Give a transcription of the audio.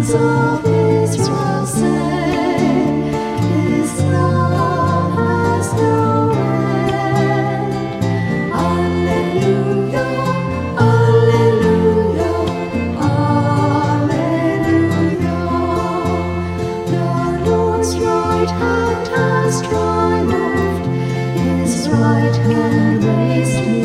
sons of Israel say, His love has no end. Alleluia, alleluia, alleluia. The Lord's right hand has triumphed, His right hand raised me